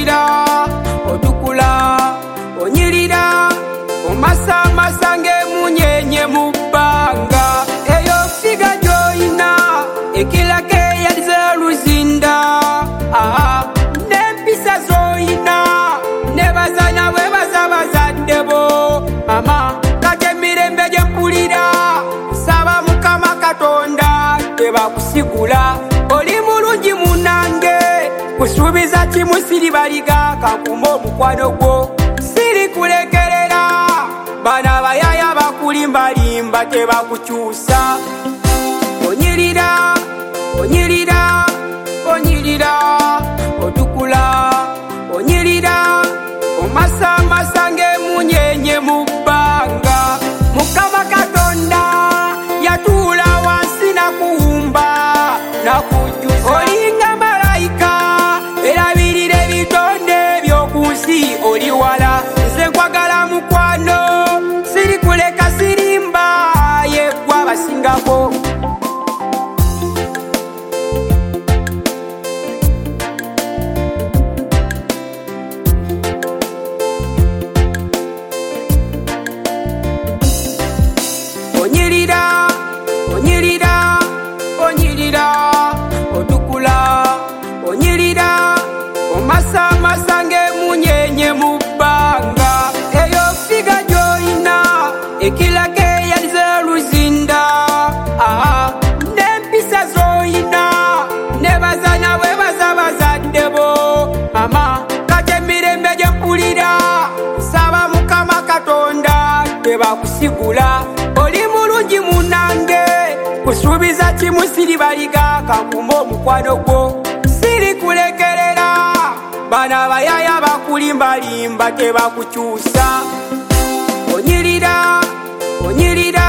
onyirira otukula onyirira omasa masange munyenye mubanga eyo figa joina ekilake yalize luzinda nempisa zoina nebazanya webaza bazaddebo mama kate mirembe gyempulira saba mukama katonda tebakusigula oli mulungi munange kusuubiza kimu siri baliga kankuma omukwano gwo siri kulekerera bana bayaya bakulimbalimba tebakukyusa onyirira onyirira onyirira otukula onyirira omasa masange munyenye mubanga mukama katonda yatula wansi nakuwumba nakujusa olinga malayika erabirira ebitonde byokunsi oli wala nze nkwagala mukwano siri kuleka sirimba yegwa basingako onyirira onyirira onyirira otukula onyirira omasa masange munyenye mubanga eyo figa joina ekilake yalize luzinda nempisa zoina nebazanya webaza bazaddebo mama kate mirembe gyempulira saba mukama katonda tebakusigula oli mulungi munange kusuubiza kimu siri baliga kankuma omukwano gwo siri kulekerera bana bayaya bakulimbalimba tebakukyusa onyirira onyirira